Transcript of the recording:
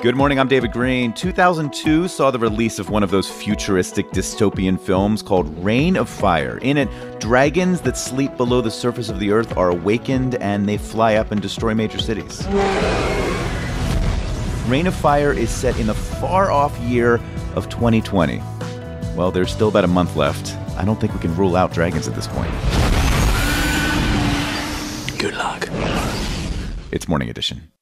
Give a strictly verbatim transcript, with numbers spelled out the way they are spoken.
Good morning, I'm David Greene. two thousand two saw the release of one of those futuristic dystopian films called Reign of Fire. In it, dragons that sleep below the surface of the earth are awakened and they fly up and destroy major cities. Reign of Fire is set in the far-off year of twenty twenty. Well, there's still about a month left. I don't think we can rule out dragons at this point. Good luck. It's Morning Edition.